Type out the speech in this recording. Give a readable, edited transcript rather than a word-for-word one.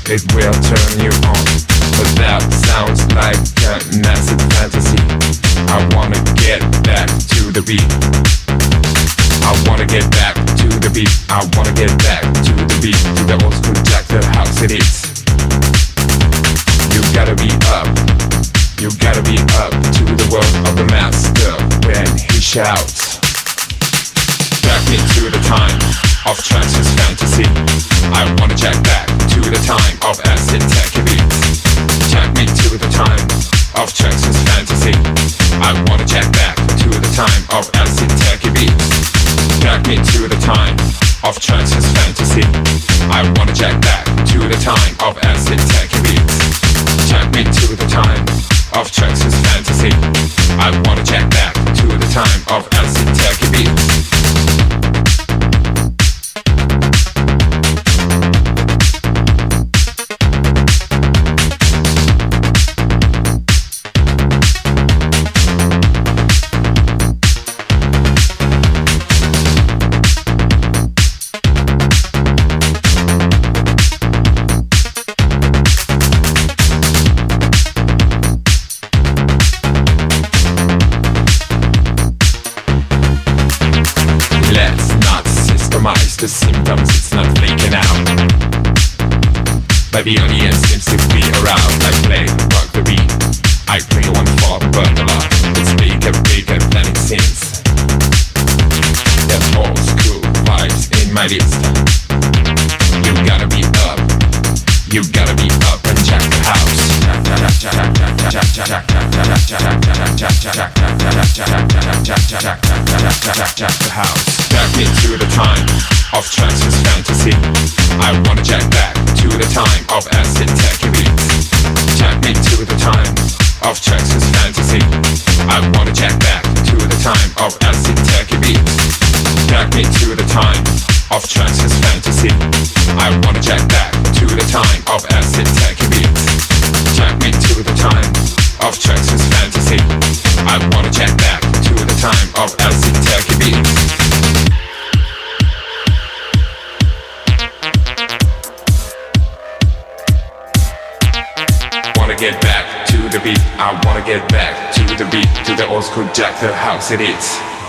it will turn you on. But that sounds like an acid fantasy. I wanna get back to the beat. I wanna get back to the beat. I wanna get back to the beat. To the old school jack, the house it is. You gotta be up. You gotta be up to the world of the master when he shouts. Back into the time of Trax's fantasy. I wanna jack back to the time of acid techie beats. Jack me to the time of Trax's fantasy. I wanna jack back to the time of acid techie beats. Jack me to the time of Trax's fantasy. I wanna jack back to the time of acid techie beats. Jack me to the time of Trax's fantasy. I wanna jack back to the time of acid techie beats. The symptoms, it's not flaking out. But the audience seems to be around. I play rock the beat. I play one for the burglar. It's bigger than it seems. There's old school vibes in my list. You gotta be up. You gotta be up and jack the house. Jack the house. Jack me to the time of Trax's fantasy. I wanna jack back to the time of acid techie beats. Jack me to the time of Trax's fantasy. I wanna jack back to the time of acid techie beats. Jack me to the time of Trax's fantasy. I wanna jack back to the time of acid techie beats. Jack me to the time of Trax's fantasy. I wanna jack back to the time of acid techie beats. Get back to the beat. I wanna get back to the beat. To the old school jack, the house it is.